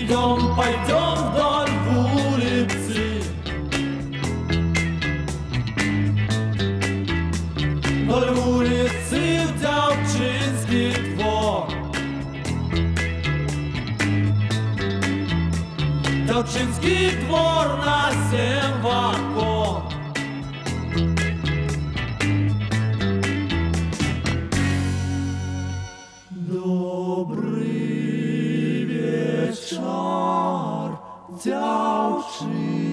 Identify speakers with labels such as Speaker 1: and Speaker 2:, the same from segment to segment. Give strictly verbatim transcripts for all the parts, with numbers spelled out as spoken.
Speaker 1: Идем, пойдем вдоль улицы, вдоль улицы в Дявчинский двор. Дявчинский двор на семь вагон. Добрый вечер, Дявчиночка.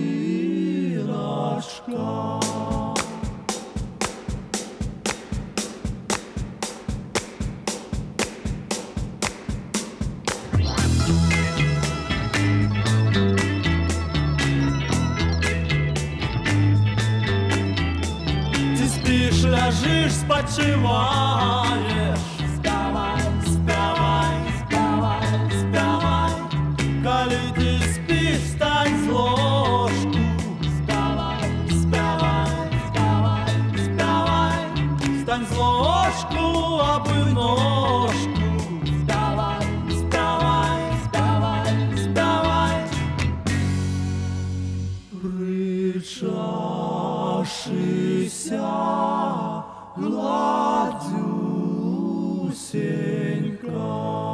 Speaker 1: Ты спишь, ляжешь, спочиваешь. Вставай, вставай, вставай, вставай. Коли ты спишь, встань с ложку. Вставай, вставай, вставай, вставай. Встань с ложку, обуй ножку. Вставай, вставай, вставай, вставай. Причашися Гладюсенька.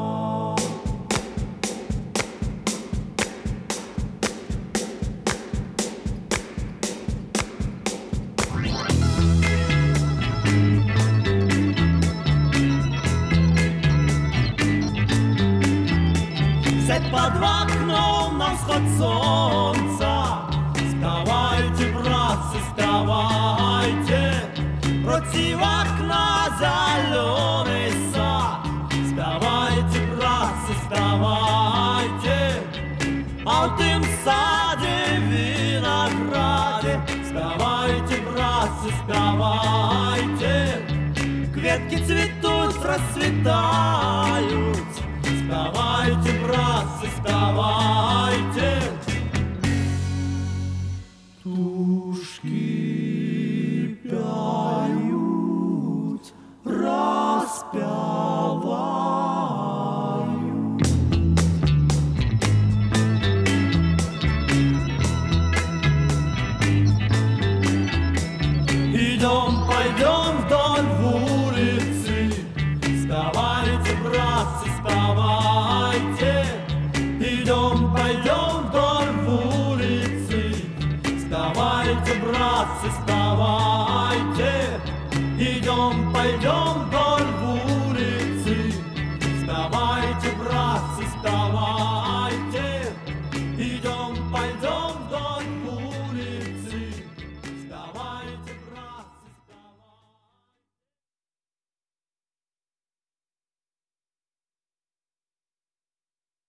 Speaker 1: Сядь под окном на всход солнца. Вставайте, братцы, вставайте. Против окна зеленый сад. Вставайте, братцы, вставайте. А в том саде винограде. Вставайте, братцы, вставайте. Кветки цветут, расцветают. Вставайте, братцы, вставайте. Тушки пяют, распевают. Идем, пойдем вдоль улицы. Вставайте, братцы, вставайте. Идем, пойдем вдоль улицы. Вставайте, братцы, вставайте. Идем, пойдем